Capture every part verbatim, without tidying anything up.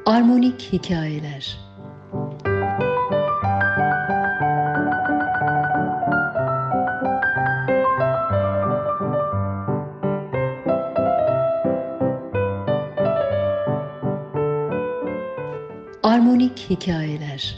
Armonik Hikayeler. Armonik Hikayeler.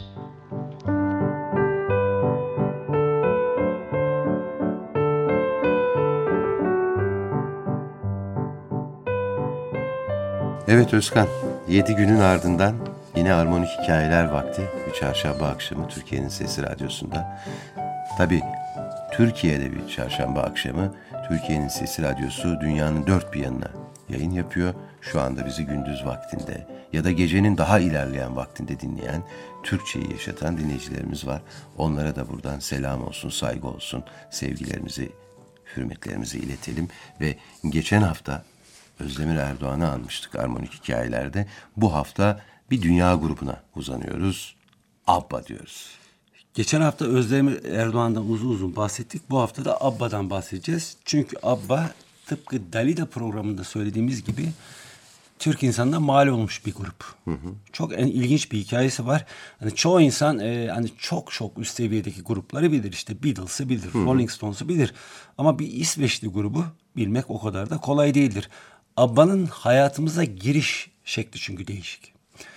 Evet Özkan, yedi günün ardından yine Armonik Hikayeler vakti bir çarşamba akşamı Türkiye'nin Sesi Radyosu'nda. Tabii Türkiye'de bir çarşamba akşamı Türkiye'nin Sesi Radyosu dünyanın dört bir yanına yayın yapıyor. Şu anda bizi gündüz vaktinde ya da gecenin daha ilerleyen vaktinde dinleyen, Türkçeyi yaşatan dinleyicilerimiz var. Onlara da buradan selam olsun, saygı olsun, sevgilerimizi, hürmetlerimizi iletelim. Ve geçen hafta Özdemir Erdoğan'ı almıştık Armonik Hikayelerde. Bu hafta bir dünya grubuna uzanıyoruz. ABBA diyoruz. Geçen hafta Özdemir Erdoğan'dan uzun uzun bahsettik. Bu hafta da ABBA'dan bahsedeceğiz. Çünkü ABBA tıpkı Dalida programında söylediğimiz gibi Türk insanına mal olmuş bir grup. Hı hı. Çok en ilginç bir hikayesi var. Hani çoğu insan e, hani çok çok üst seviyedeki grupları bilir. İşte Beatles'ı bilir, hı hı. Rolling Stones'u bilir. Ama bir İsveçli grubu bilmek o kadar da kolay değildir. ABBA'nın hayatımıza giriş şekli çünkü değişik.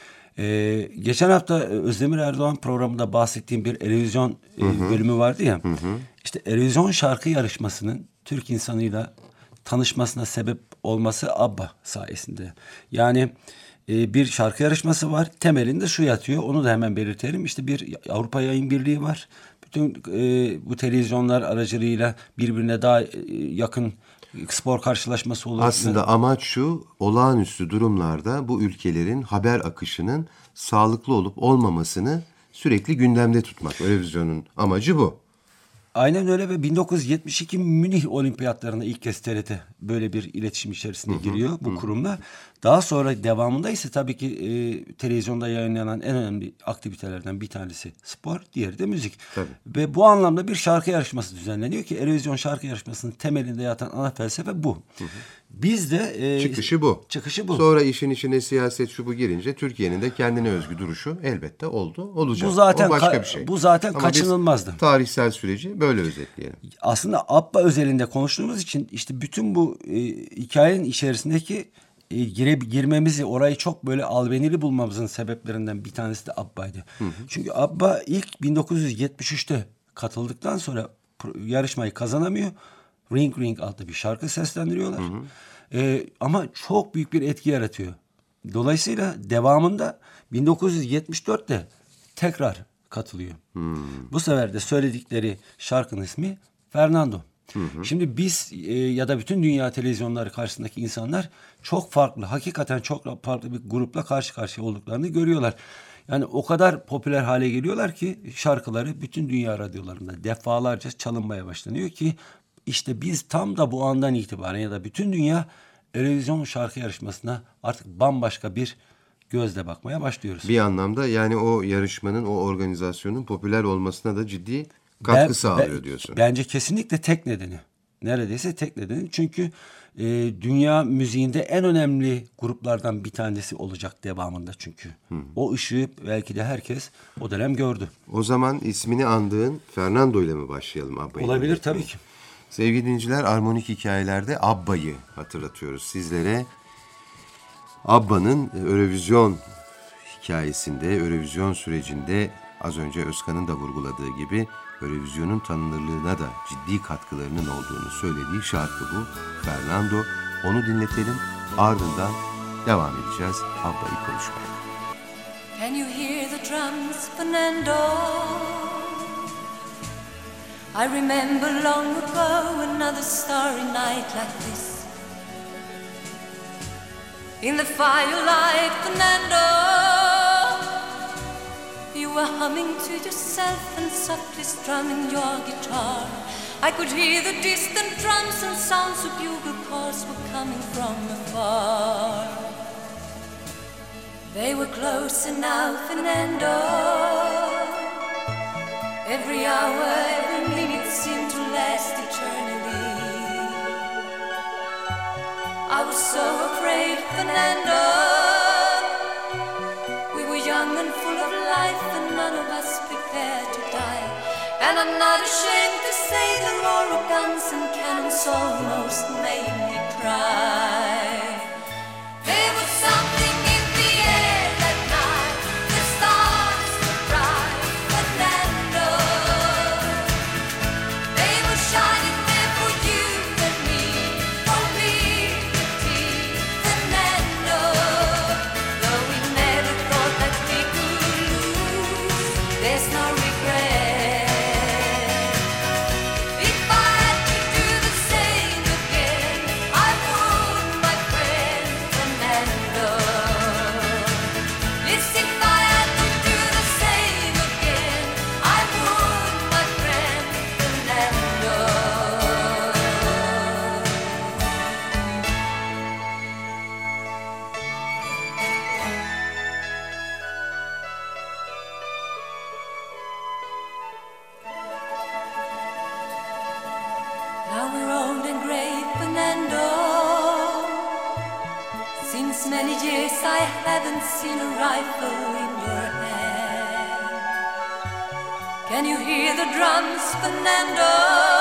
Ee, geçen hafta Özdemir Erdoğan programında bahsettiğim bir Eurovision e, bölümü vardı ya. Hı hı. İşte Eurovision şarkı yarışmasının Türk insanıyla tanışmasına sebep olması ABBA sayesinde. Yani e, bir şarkı yarışması var. Temelinde şu yatıyor. Onu da hemen belirtelim. İşte bir Avrupa Yayın Birliği var. Bütün e, bu televizyonlar aracılığıyla birbirine daha e, yakın spor karşılaşması olur. Aslında amaç şu, olağanüstü durumlarda bu ülkelerin haber akışının sağlıklı olup olmamasını sürekli gündemde tutmak. Eurovision'un amacı bu. Aynen öyle ve bin dokuz yüz yetmiş iki Münih Olimpiyatlarına ilk kez T R T böyle bir iletişim içerisine hı hı, giriyor bu hı. kurumla. Daha sonra devamında ise tabii ki e, televizyonda yayınlanan en önemli aktivitelerden bir tanesi spor, diğeri de müzik. Tabii. Ve bu anlamda bir şarkı yarışması düzenleniyor ki Eurovision şarkı yarışmasının temelinde yatan ana felsefe bu. Hı hı. Biz de e, çıkışı bu. Çıkışı bu. Sonra işin içine siyaset şu bu girince Türkiye'nin de kendine özgü duruşu elbette oldu, olacak. Bu zaten o başka ka- bir şey. Bu zaten Ama kaçınılmazdı. Tarihsel süreci böyle özetleyelim. Aslında ABBA özelinde konuştuğumuz için işte bütün bu e, hikayenin içerisindeki e, gire, girmemizi, orayı çok böyle albenili bulmamızın sebeplerinden bir tanesi de ABBA'ydı. Hı hı. Çünkü ABBA ilk bin dokuz yüz yetmiş üçte katıldıktan sonra yarışmayı kazanamıyor. Ring Ring adlı bir şarkı seslendiriyorlar. Hı hı. E, ama çok büyük bir etki yaratıyor. Dolayısıyla devamında bin dokuz yüz yetmiş dörtte tekrar katılıyor. Hmm. Bu sefer de söyledikleri şarkının ismi Fernando. Hı hı. Şimdi biz e, ya da bütün dünya televizyonları karşısındaki insanlar çok farklı, hakikaten çok farklı bir grupla karşı karşıya olduklarını görüyorlar. Yani o kadar popüler hale geliyorlar ki şarkıları bütün dünya radyolarında defalarca çalınmaya başlanıyor ki işte biz tam da bu andan itibaren ya da bütün dünya Eurovision şarkı yarışmasına artık bambaşka bir gözle bakmaya başlıyoruz. Bir anlamda yani o yarışmanın, o organizasyonun popüler olmasına da ciddi katkı ben, sağlıyor ben, diyorsun. Bence kesinlikle tek nedeni. Neredeyse tek nedeni. Çünkü e, dünya müziğinde en önemli gruplardan bir tanesi olacak devamında çünkü. Hı. O ışığı belki de herkes o dönem gördü. O zaman ismini andığın Fernando ile mi başlayalım ABBA'yı? Olabilir tabii ki. Sevgili dinleyiciler, Armonik Hikayelerde ABBA'yı hatırlatıyoruz sizlere. ABBA'nın Eurovision hikayesinde, Eurovision sürecinde az önce Özkan'ın da vurguladığı gibi Eurovision'un tanınırlığına da ciddi katkılarının olduğunu söylediği şarkı bu. Fernando. Onu dinletelim. Ardından devam edeceğiz ABBA'yı konuşmaya. Can you hear the drums, Fernando? I remember long ago another starry night like this. In the firelight, Fernando, you were humming to yourself and softly strumming your guitar. I could hear the distant drums and sounds of bugle calls were coming from afar. They were closer now, Fernando. Every hour, every minute seemed to last eternally. I was so afraid, Fernando, young and full of life, and none of us prepare to die. And I'm not ashamed to say the roar of guns and cannons almost made me cry. There was something in the air that night, the stars were bright, Fernando. They were shining there for you and me, for liberty, Fernando. Though we never thought that we could lose, there's no regret. If I had to do the same again, I would, my friend Fernando. Yes, if I had to do the same again, I would, my friend Fernando. Now we're old and grey, Fernando. Since many years I haven't seen a rifle in your hand. Can you hear the drums, Fernando?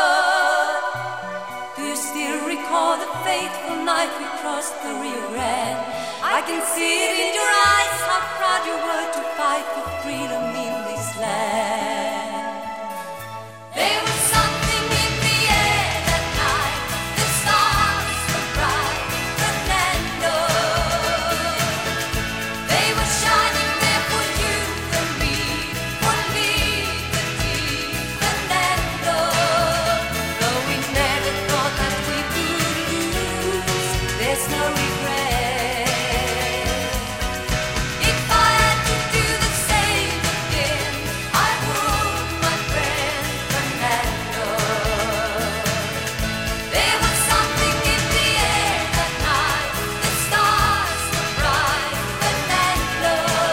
Do you still recall the fateful night we crossed the Rio Grande? I can see it in your eyes, how proud you were to fight for freedom in this land. There was something in the air that night, the stars were bright, Fernando. They were shining there for you and me, for liberty, Fernando. Though we never thought that we could lose, there's no regret. If I had to do the same again, I would, my friend Fernando. There was something in the air that night, the stars were bright, Fernando.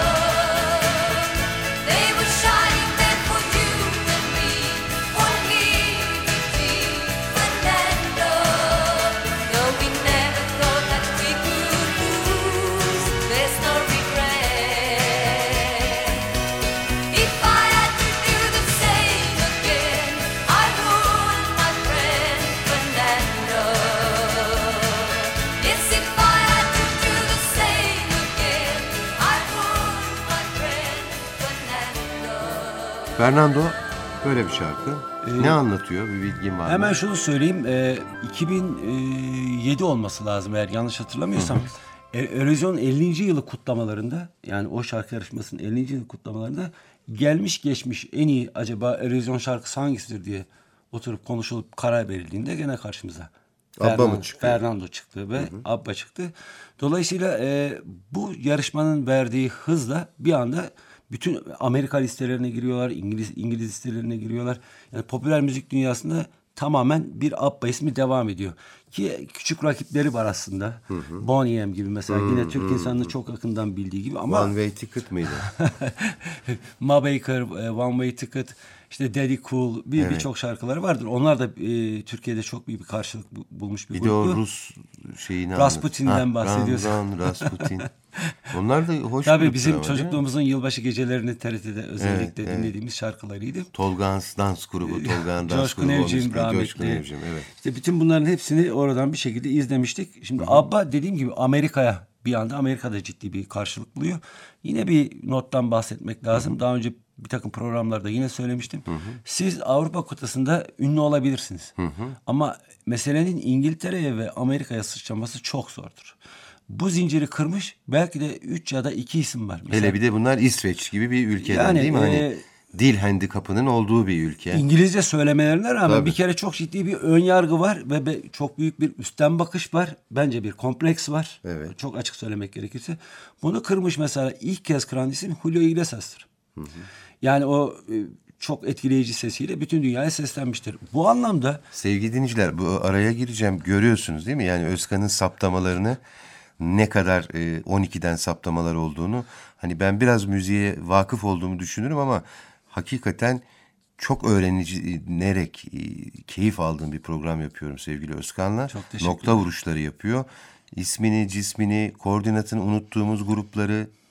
They were shining there for you and me, for liberty, Fernando. Though we never thought that we could lose, there's no regret. If I had to do the same again, I would, my friend Fernando. Yes, if I had to do the same again, I would, my friend Fernando. Fernando böyle bir şarkı. Ne anlatıyor? Bir bilgin var mı? Hemen şunu söyleyeyim. E, iki bin yedi olması lazım eğer yanlış hatırlamıyorsam. E, Eurovision ellinci yılı kutlamalarında, yani o şarkı yarışmasının ellinci yılı kutlamalarında gelmiş geçmiş en iyi acaba Eurovision şarkısı hangisidir diye oturup konuşulup karar verildiğinde gene karşımıza Abba mı Fernando, çıkıyor? Fernando çıktı ve Abba çıktı. Dolayısıyla e, bu yarışmanın verdiği hızla bir anda bütün Amerika listelerine giriyorlar, İngiliz İngiliz listelerine giriyorlar. Yani popüler müzik dünyasında tamamen bir Abba ismi devam ediyor. Ki küçük rakipleri var aslında. Boney M gibi mesela, yine Türk insanının çok yakından bildiği gibi ama One Way Ticket mıydı? Ma Baker, e, One Way Ticket, işte Daddy Cool, bir Evet. birçok şarkıları vardır. Onlar da e, Türkiye'de çok büyük bir karşılık bu- bulmuş bir, Bir de o gruptu. Rus şeyini Rasputin'den anlat. Ha, bahsediyorsun. Ran, Ran, Rasputin. Onlar da hoş Tabii gruplar bizim ama, değil mi? çocukluğumuzun yılbaşı gecelerini T R T'de özellikle Evet, evet. dinlediğimiz şarkılarıydı. Tolgağan Dans Grubu, Tolgağan Dans Coşkun Grubu Evcim olmuş. rahmetli. Coşkun Evcim, evet. İşte bütün bunların hepsini oradan bir şekilde izlemiştik. Şimdi Abba dediğim gibi Amerika'ya bir anda Amerika'da ciddi bir karşılık buluyor. Yine bir nottan bahsetmek lazım. Daha önce bir takım programlarda yine söylemiştim. Siz Avrupa kıtasında ünlü olabilirsiniz. Ama meselenin İngiltere'ye ve Amerika'ya sıçraması çok zordur. Bu zinciri kırmış belki de üç ya da iki isim var. Mesela Hele bir de bunlar İsveç gibi bir ülkeden, Yani, değil mi? Hani e, dil handikapının olduğu bir ülke. İngilizce söylemelerine rağmen Tabii. bir kere çok ciddi bir ön yargı var ve be- çok büyük bir üstten bakış var. Bence bir kompleks var. Evet. Çok açık söylemek gerekirse. Bunu kırmış mesela ilk kez kıran isim Julio Iglesias'tır. Yani o e, çok etkileyici sesiyle bütün dünyaya seslenmiştir. Bu anlamda Sevgili dinleyiciler, bu araya gireceğim. Görüyorsunuz değil mi? Yani Özkan'ın saptamalarını, ne kadar e, on ikiden saptamalar olduğunu. Hani ben biraz müziğe vakıf olduğumu düşünürüm ama hakikaten çok öğrenilerek, e, keyif aldığım bir program yapıyorum sevgili Özkan'la. Çok teşekkür Nokta vuruşları yapıyor. İsmini, cismini, koordinatını unuttuğumuz grupları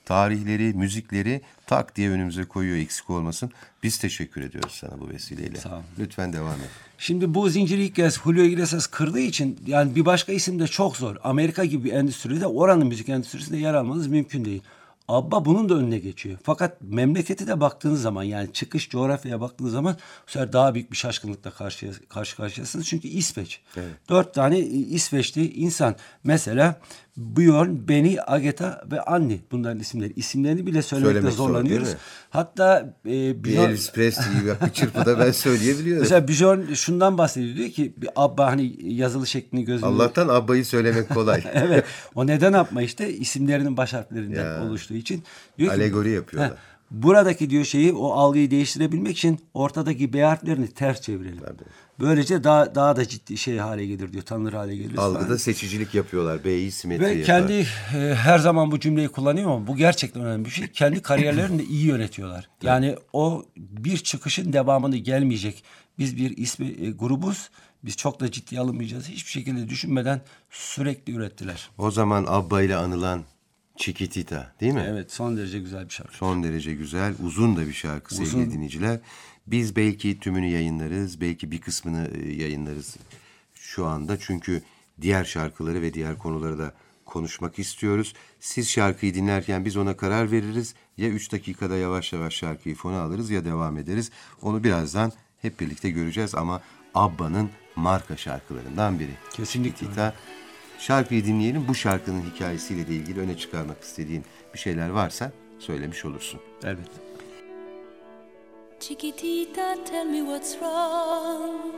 tarihleri, müzikleri tak diye önümüze koyuyor, eksik olmasın. Biz teşekkür ediyoruz sana bu vesileyle. Sağ ol. Lütfen devam et. Şimdi bu zinciri ilk kez Julio Iglesias kırdığı için yani bir başka isim de çok zor. Amerika gibi bir endüstride oranın müzik endüstrisinde yer almanız mümkün değil. ABBA bunun da önüne geçiyor. Fakat memleketi de baktığınız zaman yani çıkış coğrafyaya baktığınız zaman bu sefer daha büyük bir şaşkınlıkla karşıya, karşı karşıyasınız. Çünkü İsveç. Evet. Dört tane İsveçli insan. Mesela Björn, Benny, Agatha ve Annie. Bunların isimleri. İsimlerini bile söylemekte Söylemek zor, zorlanıyoruz. değil mi? Hatta e, Bir Björn... Elvis Presley gibi bir çırpıda ben söyleyebiliyorum. Mesela Björn şundan bahsediyor. Diyor ki bir ABBA hani yazılı şeklini gözünde... Allah'tan ABBA'yı söylemek kolay. Evet. O neden ABBA işte isimlerinin baş harflerinden ya. oluştuğu için. Diyor ki, alegori yapıyorlar. Heh, buradaki diyor şeyi o algıyı değiştirebilmek için ortadaki B harflerini ters çevirelim. Tabii. Böylece daha daha da ciddi şey hale gelir diyor. Tanınır hale gelir. Algıda falan. Seçicilik yapıyorlar. B'yi simetri Ve yapar. kendi e, her zaman bu cümleyi kullanıyorum ama bu gerçekten önemli bir şey. Kendi kariyerlerini de iyi yönetiyorlar. Yani o bir çıkışın devamını gelmeyecek. Biz bir ismi e, grubuz. Biz çok da ciddiye alınmayacağız. Hiçbir şekilde düşünmeden sürekli ürettiler. O zaman ABBA ile anılan Chiquitita değil mi? Evet, son derece güzel bir şarkı. Son derece güzel, uzun da bir şarkı uzun. Sevgili dinleyiciler. Biz belki tümünü yayınlarız, belki bir kısmını yayınlarız şu anda. Çünkü diğer şarkıları ve diğer konuları da konuşmak istiyoruz. Siz şarkıyı dinlerken biz ona karar veririz. Ya üç dakikada yavaş yavaş şarkıyı fona alırız ya devam ederiz. Onu birazdan hep birlikte göreceğiz ama ABBA'nın marka şarkılarından biri. Kesinlikle. Chiquitita. Şarkıyı dinleyelim. Bu şarkının hikayesiyle de ilgili öne çıkarmak istediğin bir şeyler varsa söylemiş olursun. Evet. Chiquitita, tell me what's wrong.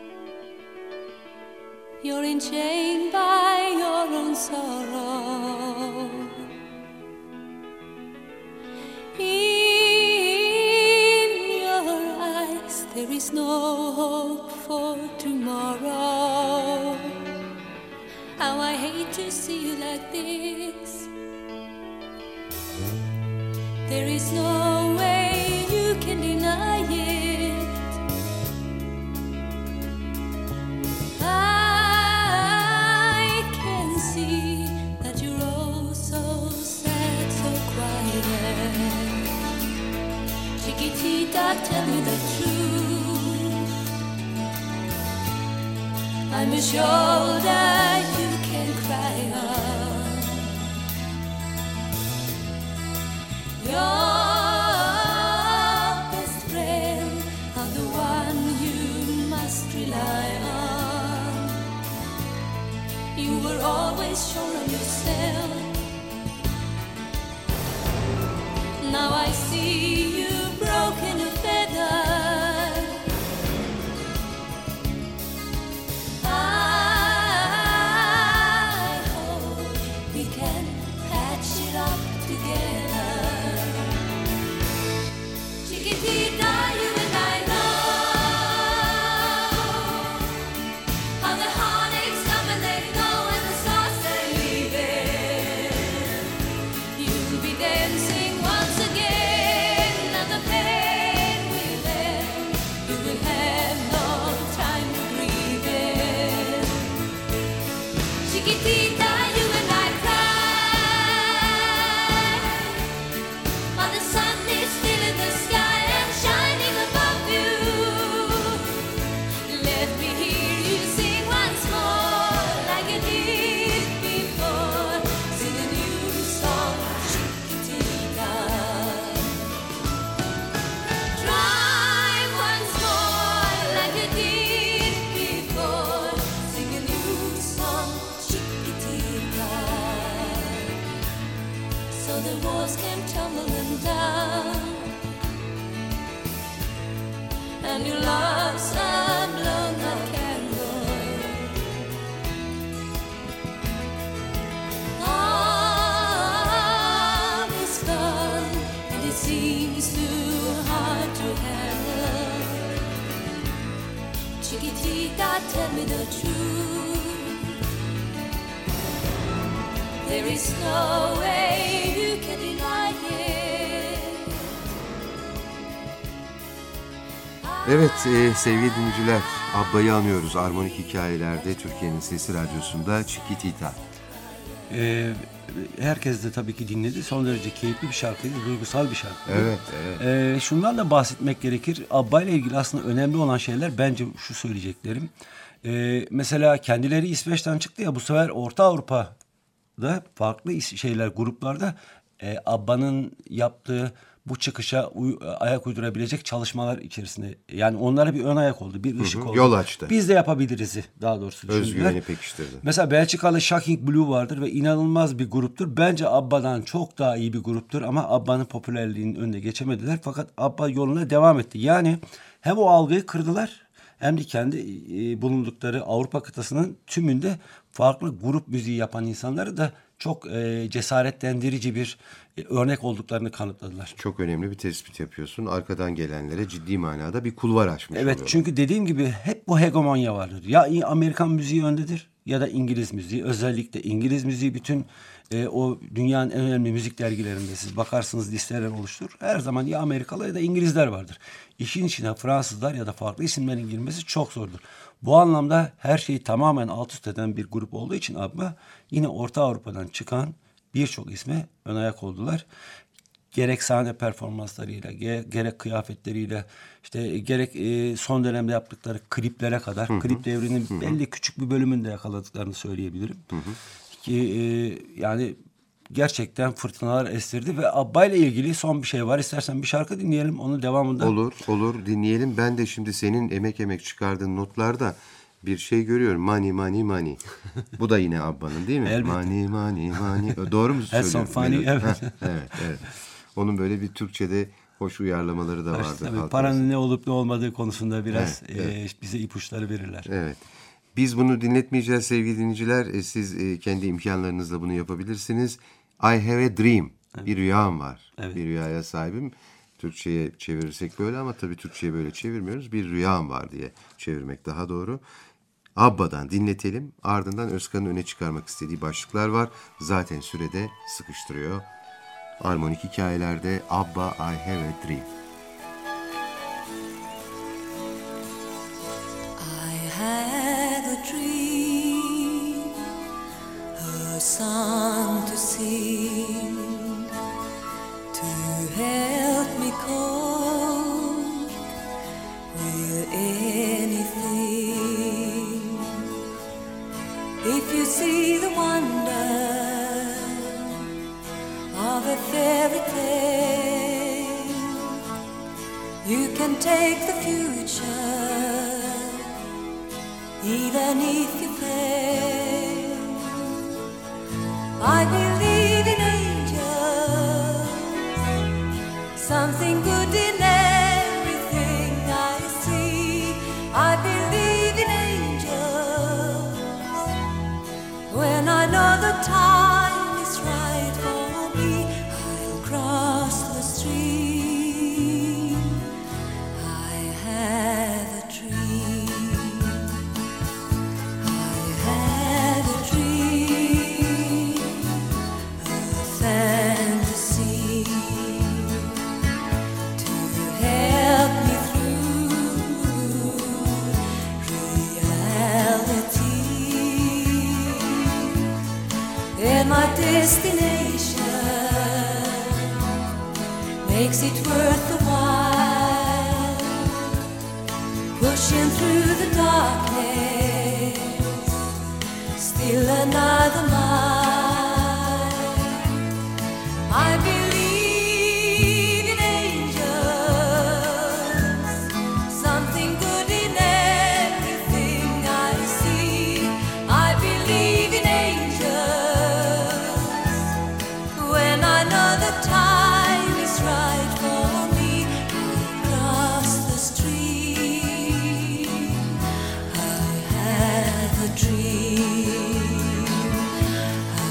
You're enchained by your own sorrow. In your eyes there is no hope for tomorrow. How I hate to see you like this. There is no way you can deny it. I can see that you're oh so sad, so quiet. Chiquitita, tell me the truth. I'm a shoulder you can cry on. Your best friend, I'm the one you must rely on. You were always sure of yourself. Now I see you broken a feather. And your love's a blown out candle. All is gone, and it seems too hard to handle. Chiquitita, tell me the truth. There is no way you can deny it. Evet e, sevgili dinleyiciler, ABBA'yı anıyoruz. Armonik Hikayelerde Türkiye'nin Sesi Radyosu'nda Chiquitita. Ee, Herkes de tabii ki dinledi. Son derece keyifli bir şarkıydı, duygusal bir şarkı. Evet, evet. Ee, şundan da bahsetmek gerekir. ABBA ile ilgili aslında önemli olan şeyler bence şu söyleyeceklerim. Ee, mesela kendileri İsveç'ten çıktı ya, bu sefer Orta Avrupa'da farklı is- şeyler, gruplarda e, ABBA'nın yaptığı bu çıkışa uy- ayak uydurabilecek çalışmalar içerisinde. Yani onlara bir ön ayak oldu, bir ışık hı, oldu. yol açtı. Biz de yapabiliriz'i daha doğrusu düşündüler. Özgüveni pekiştirdi. Mesela Belçikalı Shocking Blue vardır ve inanılmaz bir gruptur. Bence ABBA'dan çok daha iyi bir gruptur ama ABBA'nın popülerliğinin önüne geçemediler. Fakat ABBA yoluna devam etti. Yani hem o algıyı kırdılar hem de kendi e, bulundukları Avrupa kıtasının tümünde farklı grup müziği yapan insanları da çok e, cesaretlendirici bir e, örnek olduklarını kanıtladılar. Çok önemli bir tespit yapıyorsun. Arkadan gelenlere ciddi manada bir kulvar açmış Evet, oluyorlar. çünkü dediğim gibi hep bu hegemonya vardır. Ya Amerikan müziği öndedir ya da İngiliz müziği. Özellikle İngiliz müziği bütün e, o dünyanın en önemli müzik dergilerinde siz bakarsınız, listeler oluşturur. Her zaman ya Amerikalı ya da İngilizler vardır. İşin içine Fransızlar ya da farklı isimlerin girmesi çok zordur. Bu anlamda her şeyi tamamen alt üst eden bir grup olduğu için ABBA yine Orta Avrupa'dan çıkan birçok isme ön ayak oldular. Gerek sahne performanslarıyla, ge- gerek kıyafetleriyle, işte gerek e, son dönemde yaptıkları kliplere kadar, hı hı. klip devrinin hı hı. belli küçük bir bölümünde yakaladıklarını söyleyebilirim. Hı hı. Ki e, yani gerçekten fırtınalar estirdi ve ABBA ile ilgili son bir şey var. İstersen bir şarkı dinleyelim, onun devamında. Olur, olur dinleyelim. Ben de şimdi senin emek emek çıkardığın notlarda bir şey görüyorum. Money, money, money. Bu da yine ABBA'nın değil mi? Elbette. Money, money, money. Doğru mu söylüyorum? Funny, evet. evet, evet. Onun böyle bir Türkçe'de hoş uyarlamaları da vardı. Tabii, paranın ne olup ne olmadığı konusunda biraz evet, evet. E, bize ipuçları verirler. Evet. Biz bunu dinletmeyeceğiz sevgili dinleyiciler. E, siz e, kendi imkanlarınızla bunu yapabilirsiniz. I have a dream. Evet. Bir rüyam var. Evet. Bir rüyaya sahibim. Türkçe'ye çevirirsek böyle ama tabii Türkçe'ye böyle çevirmiyoruz. Bir rüyam var diye çevirmek daha doğru. ABBA'dan dinletelim. Ardından Özkan'ın öne çıkarmak istediği başlıklar var. Zaten sürede sıkıştırıyor. Armonik hikayelerde ABBA I Have a Dream. I had a dream, a song to sing, to help me cope with anything. If you see the wonder of a fairy tale, you can take the future, even if you fail. I believe in angels, something good in everything I see. I believe in angels, when I know the time is right for me, I'll cross the stream. I have a dream. I have a dream, a fantasy, to help me through reality. And my destination makes it worth the while, pushing through the darkness, still another mile. I believe in angels, something good in everything I see. I believe in angels, when I know the time is right for me, I'll cross the stream. I have a dream. I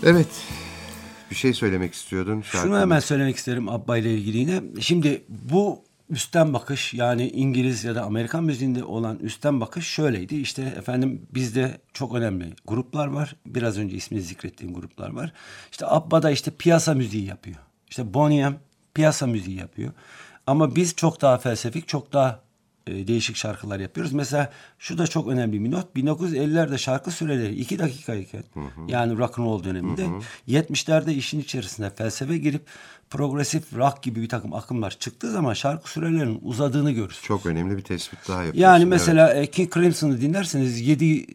Evet. Bir şey söylemek istiyordun. Şarkı. Şunu hemen söylemek isterim Abba ile ilgili yine. Şimdi bu üstten bakış, yani İngiliz ya da Amerikan müziğinde olan üstten bakış şöyleydi. İşte efendim bizde çok önemli gruplar var. Biraz önce ismini zikrettiğim gruplar var. İşte Abba da işte piyasa müziği yapıyor. İşte Boney M piyasa müziği yapıyor. Ama biz çok daha felsefik, çok daha e, değişik şarkılar yapıyoruz. Mesela şu da çok önemli bir not. bin dokuz yüz ellilerde şarkı süreleri iki dakikayken, hı hı. yani rock and roll döneminde, hı hı. yetmişlerde işin içerisinde felsefe girip progresif rock gibi bir takım akımlar çıktığı zaman şarkı sürelerinin uzadığını görürüz. Çok önemli bir tespit daha yapıyorsun. Yani mesela evet. King Crimson'ı dinlerseniz yedi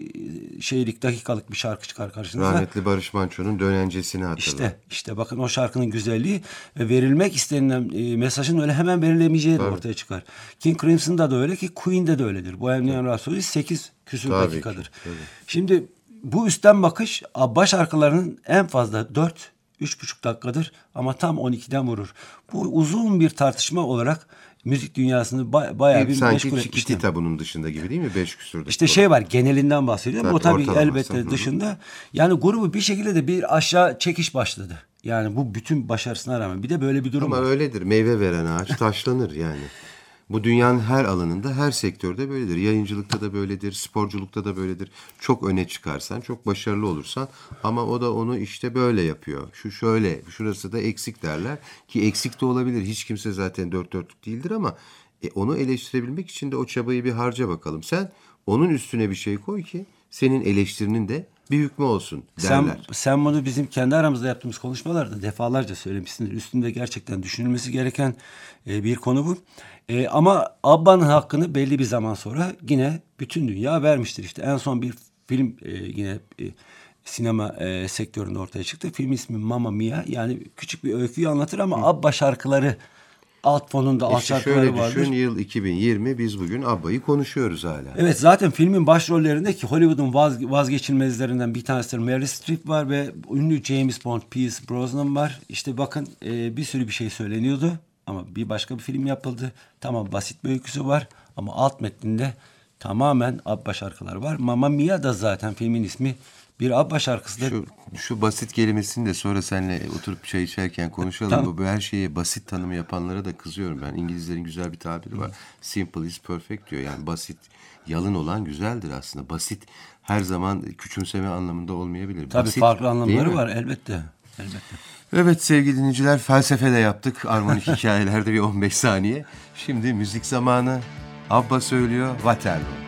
şeylik dakikalık bir şarkı çıkar karşınıza. Rahmetli Barış Manço'nun Dönencesini hatırla. İşte işte bakın o şarkının güzelliği ve verilmek istenilen e, mesajın öyle hemen verilemeyeceği de ortaya çıkar. King Crimson'da da öyle ki Queen'de de öyledir. Bohemian Rhapsody sekiz küsur tabii dakikadır. Ki, tabii. Şimdi bu üstten bakış Abba şarkılarının en fazla dört üç buçuk dakikadır ama tam on ikiden vurur. Bu uzun bir tartışma olarak müzik dünyasını ba- bayağı Hep bir sanki meşgul etmişti. Chiquitita bunun dışında gibi değil mi? Beş küsur dakika. İşte şey var, genelinden bahsediyorum. Tabii, o tabii ortalaması. elbette Hı-hı. dışında. Yani grubu bir şekilde de bir aşağı çekiş başladı. Yani bu bütün başarısına rağmen. Bir de böyle bir durum Ama var. öyledir. Meyve veren ağaç taşlanır yani. Bu dünyanın her alanında, her sektörde böyledir. Yayıncılıkta da böyledir, sporculukta da böyledir. Çok öne çıkarsan, çok başarılı olursan ama o da onu işte böyle yapıyor. Şu şöyle, şurası da eksik derler ki eksik de olabilir. Hiç kimse zaten dört dörtlük değildir ama e, onu eleştirebilmek için de o çabayı bir harca bakalım. Sen onun üstüne bir şey koy ki senin eleştirinin de bir hükmü olsun derler. Sen, sen bunu bizim kendi aramızda yaptığımız konuşmalarda defalarca söylemişsindir. Üstünde gerçekten düşünülmesi gereken e, bir konu bu. E, ama Abba'nın hakkını belli bir zaman sonra yine bütün dünya vermiştir. İşte en son bir film e, yine e, sinema e, sektöründe ortaya çıktı. Film ismi Mamma Mia. Yani küçük bir öyküyü anlatır ama Hı. Abba şarkıları alt fonunda alt işte şarkıları şöyle vardır. düşün, yıl iki bin yirmi, biz bugün Abba'yı konuşuyoruz hala. Evet, zaten filmin başrollerindeki Hollywood'un vaz, vazgeçilmezlerinden bir tanesi Meryl Streep var ve ünlü James Bond Pierce Brosnan var. İşte bakın e, bir sürü bir şey söyleniyordu ama bir başka bir film yapıldı. Tamam, basit bir öyküsü var ama alt metninde tamamen Abba şarkıları var. Mamma Mia da zaten filmin ismi bir Abba şarkısıdır. Şu, şu basit kelimesini de sonra seninle oturup çay içerken konuşalım. Tamam. Bu her şeye basit tanımı yapanlara da kızıyorum ben. İngilizlerin güzel bir tabiri var. Simple is perfect diyor. Yani basit, yalın olan güzeldir aslında. Basit her zaman küçümseme anlamında olmayabilir. Tabii basit, farklı anlamları var elbette. Elbette. Evet sevgili dinleyiciler, felsefe de yaptık. Armonik hikayelerde bir on beş saniye. Şimdi müzik zamanı. Abba söylüyor Waterloo.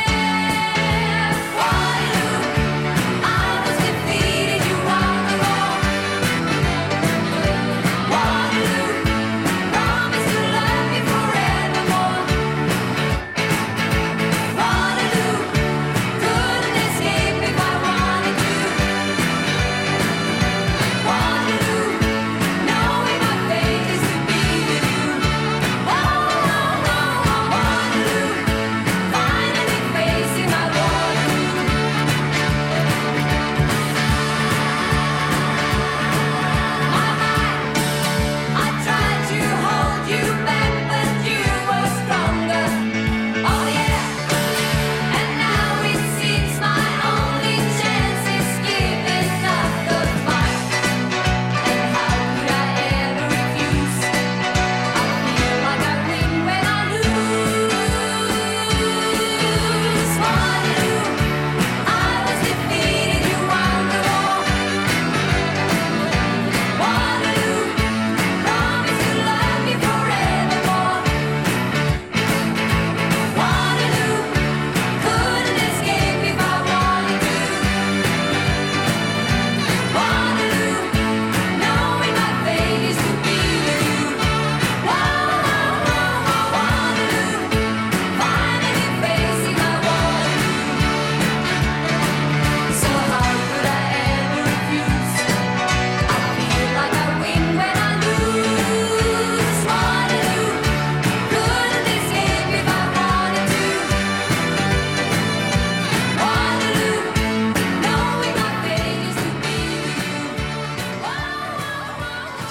I was defeated, you are the wrong.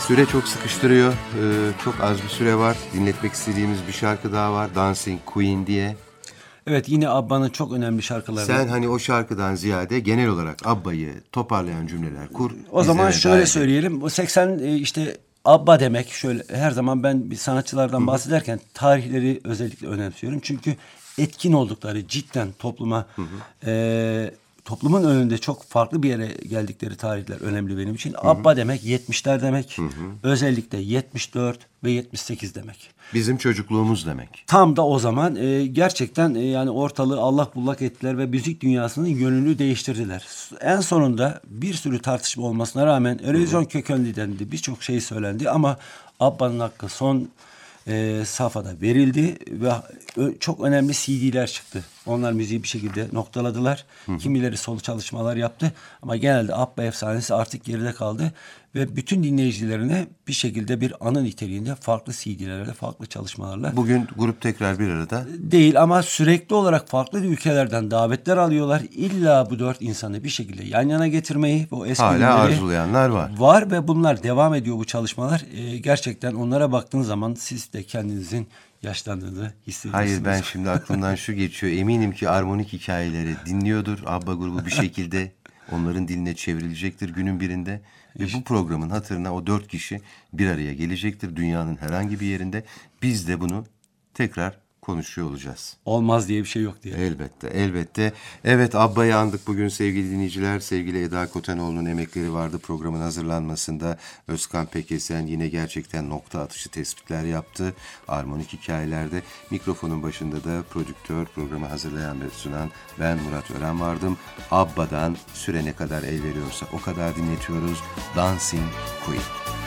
Süre çok sıkıştırıyor. Ee, çok az bir süre var. Dinletmek istediğimiz bir şarkı daha var. Dancing Queen diye. Evet, yine Abba'nın çok önemli şarkıları. Sen hani o şarkıdan ziyade genel olarak Abba'yı toparlayan cümleler kur. O zaman izleme şöyle dair. söyleyelim. Bu seksen e, işte Abba demek, şöyle her zaman ben bir sanatçılardan bahsederken tarihleri özellikle önemsiyorum. Çünkü etkin oldukları, cidden topluma e, toplumun önünde çok farklı bir yere geldikleri tarihler önemli benim için. Abba demek yetmişler demek. Özellikle yetmiş dört ve yetmiş sekiz demek. Bizim çocukluğumuz demek. Tam da o zaman e, gerçekten e, yani ortalığı allak bullak ettiler ve müzik dünyasının yönünü değiştirdiler. En sonunda bir sürü tartışma olmasına rağmen Eurovision kökenli dendi, birçok şey söylendi ama Abba'nın hakkı son e, safhada verildi ve ö, çok önemli C D'ler çıktı. Onlar müziği bir şekilde noktaladılar. Kimileri solo çalışmalar yaptı ama genelde Abba efsanesi artık geride kaldı ve bütün dinleyicilerine bir şekilde bir anı niteliğinde farklı C D'lerle, farklı çalışmalarla Bugün grup tekrar bir arada. değil ama sürekli olarak farklı ülkelerden davetler alıyorlar. İlla bu dört insanı bir şekilde yan yana getirmeyi, o eski Hala günleri arzulayanlar var. var ve bunlar devam ediyor, bu çalışmalar. Ee, gerçekten onlara baktığınız zaman siz de kendinizin yaşlandığını hissediyorsunuz. Hayır, ben şimdi aklımdan şu geçiyor. Eminim ki armonik hikayeleri dinliyordur. Abba grubu bir şekilde onların diline çevrilecektir günün birinde. Ve bu programın hatırına o dört kişi bir araya gelecektir dünyanın herhangi bir yerinde. Biz de bunu tekrar konuşuyor olacağız. Olmaz diye bir şey yok diye. Elbette, elbette. Evet, Abba'yı andık bugün sevgili dinleyiciler. Sevgili Eda Kotanoğlu'nun emekleri vardı programın hazırlanmasında. Özkan Pekesen yine gerçekten nokta atışı tespitler yaptı. Armonik hikayelerde mikrofonun başında da prodüktör, programı hazırlayan ve sunan ben Murat Ören vardım. Abba'dan süre ne kadar el veriyorsa o kadar dinletiyoruz. Dancing Queen.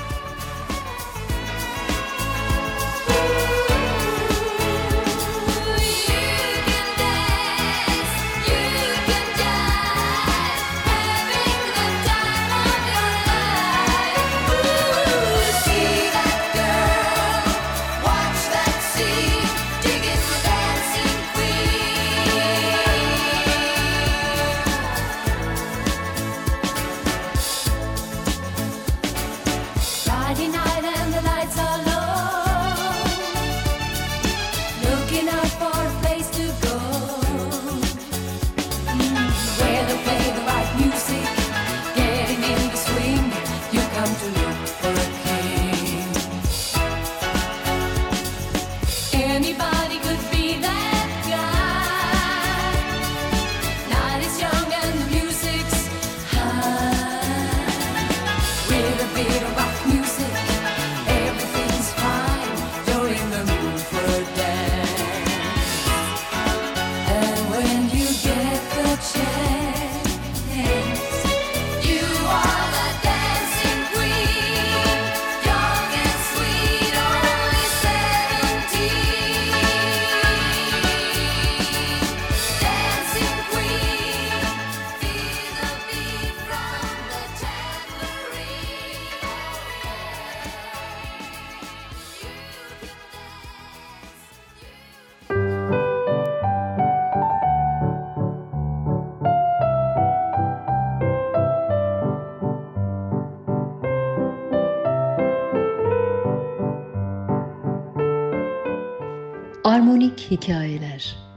Friday night and the lights are low, looking out for a place to go, mm, where they play the right music, getting in the swing. You come to look for a king. Anybody could be that guy. Night is young and the music's high. With a bit of rock music, everything's fine. You're in the mood for a dance. And when you get the chance, you are the dancing queen. Young and sweet, only seventeen. Dancing queen, feel the beat from the tambourine. Armonik hikayeler.